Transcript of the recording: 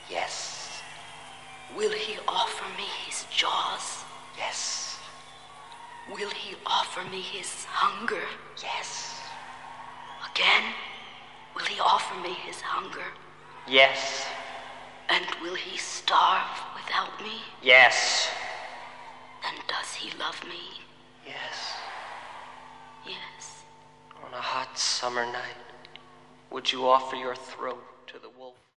Yes. Will he offer me his jaws? Yes. Will he offer me his hunger? Yes. Again, will he offer me his hunger? Yes. And will he starve without me? Yes. Then does he love me? Yes. Yes. On a hot summer night, would you offer your throat to the wolf?